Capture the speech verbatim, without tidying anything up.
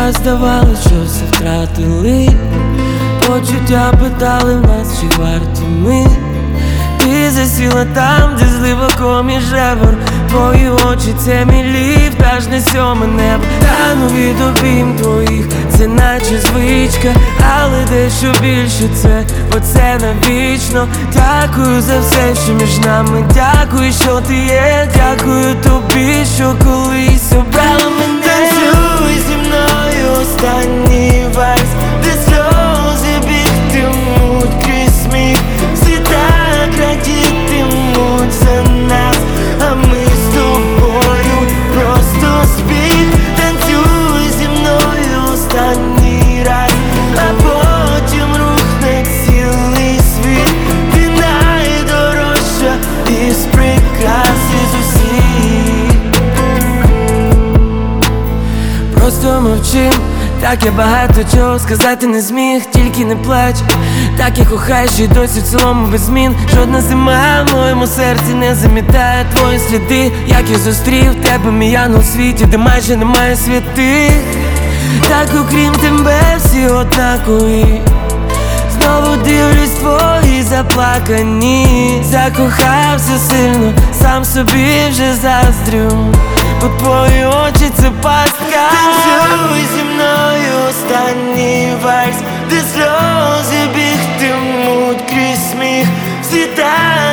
раз здавалось, що все втратили. Почуття питали в нас, чи варті ми. Ти засіла там, де зливоко між ребер. Твої очі — це мій ліфт, аж на сьоме небо. Тану від обійм твоїх, це наче звичка, але дещо більше це, бо це навічно. Дякую за все, що між нами, дякую, що ти є. Дякую тобі, що колись обрала мене. Танцюй зі мною останній вальс, де сльози бігтимуть крізь сміх. Всі так радітимуть за нас, а ми з тобою просто спів. Танцюй зі мною останній раз, а потім рухне цілий світ. Ти найдорожча із прикрас із усіх. Просто мовчим, так я багато чого сказати не зміг. Тільки не плач, так я кохаю, що й досі в цілому без змін. Жодна зима в моєму серці не замітає твої сліди. Як я зустрів тебе, мій ангел у світі, де майже немає святих. Так окрім тебе всі однакові. Знову дивлюсь твої заплакані. Закохався сильно, сам собі вже заздрю, бо твої очі — це пастка. Танцюй зі мною останній вальс, де сльози бігтимуть крізь сміх. Всі так